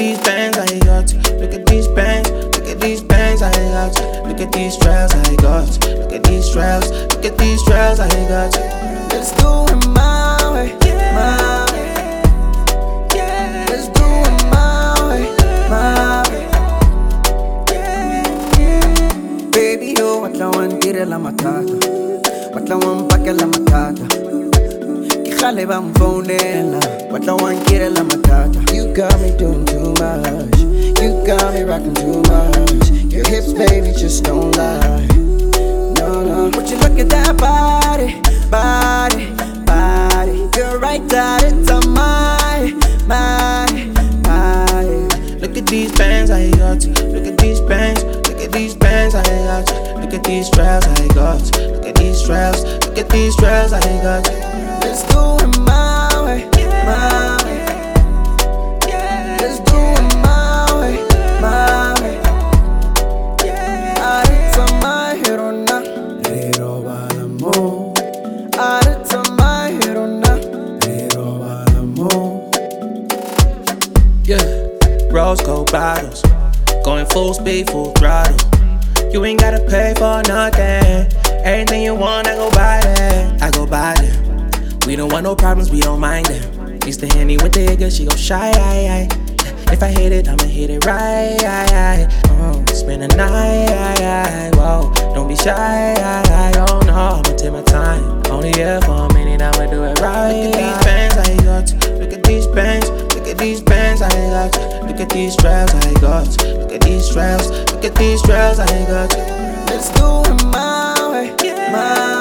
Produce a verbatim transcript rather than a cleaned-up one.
these bands I got. Look at these bands. Look at these bands I got. Look at these trails I got. Look at these trails. Look at these trails I got. Let's do it my way, my way. Let's do it my way, my way. Baby, yo, watlawan tire la matata. Watlawan pa que la matata. Jale van phonela, watlawan quiere la matata. You got me doing too much. You got me rocking too much. Your hips, baby, just don't lie. No, no. Would you look at that body, body, body? You're right that it's on my, my, my. Look at these bands I got. Look at these bands. Look at these bands I got. Look at these trails I got. Look at these trails. Look at these trails I got. Let's do it my way, my way. Let's do it my way, my way. Aritza my herona, pero balamo. Aritza my herona, pero balamo. Yeah, rose gold bottles, going full speed, full throttle. You ain't gotta pay for nothing. Everything you want, I go buy that. I go buy that. We don't want no problems, we don't mind them. Used to Henny with the nigga, she go shy, aye, aye. If I hit it, I'ma hit it right, aye, aye. Oh, spend a night, aye, aye. Whoa, don't be shy, aye, aye. Oh no, I'ma take my time. Only here for a minute, I'ma do it right. Look at these bands I got. Look at these bands. Look at these bands I got. Look at these trails I got. Look at these trails. Look at these trails I got. Let's do it my way, my way.